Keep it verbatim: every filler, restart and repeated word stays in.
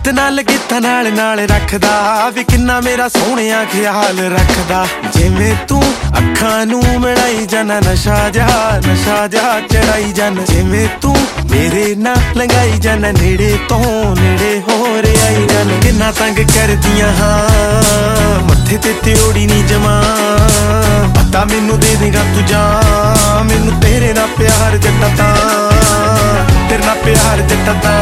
ਨਿੱਤ ਨਾਲ ਗੀਤਾਂ ਨਾਲ ਨਾਲ ਰੱਖਦਾ ਵੀ ਕਿੰਨਾ ਮੇਰਾ ਸੋਹਣਿਆ ਖਿਆਲ ਰੱਖਦਾ। ਜਿਵੇਂ ਤੂੰ ਅੱਖਾਂ ਨੂੰ ਮਿਲਾਈ ਜਾਣਾ ਨਸ਼ਾ ਜਾ ਨਸ਼ਾ ਜਾ ਚੜਾਈ ਜਾਣਾ। ਜਿਵੇਂ ਤੂੰ ਮੇਰੇ ਨਾਲ ਲੰਘਾਈ ਜਾਣਾ ਨੇੜੇ ਤੋਂ ਨੇੜੇ ਹੋ ਰਿਆਈ ਜਾਣਾ। ਕਿੰਨਾ ਤੰਗ ਕਰਦੀਆਂ ਹਾਂ ਮੱਥੇ ਤੇ ਤਿਉੜੀ ਨੀ ਜਮਾ ਪਤਾ ਮੈਨੂੰ ਦੇ ਦੇਗਾ ਤੂੰ ਜਾ। ਮੈਨੂੰ ਤੇਰੇ ਨਾਲ ਪਿਆਰ ਜੱਟਾ ਤਾਂ ਤੇਰੇ ਨਾਲ ਪਿਆਰ ਜੱਟਾ ਤਾਂ